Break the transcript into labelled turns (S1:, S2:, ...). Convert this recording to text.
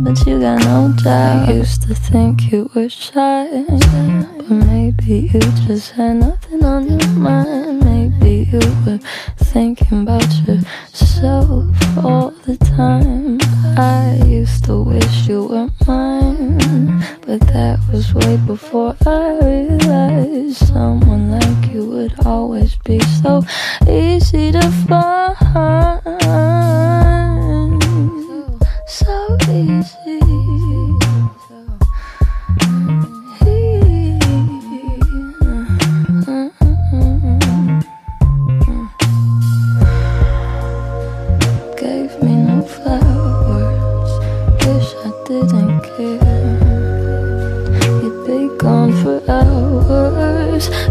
S1: but you got no doubt. I used to think you were shy, but maybe you just had nothing on your mind. Maybe you were thinking about yourself all the time. I used to wish you were mine, but that was way before I realized someone like you would always be so easy to find. So easy. Gave me no flowers, wish I didn't care. You'd be gone for hours,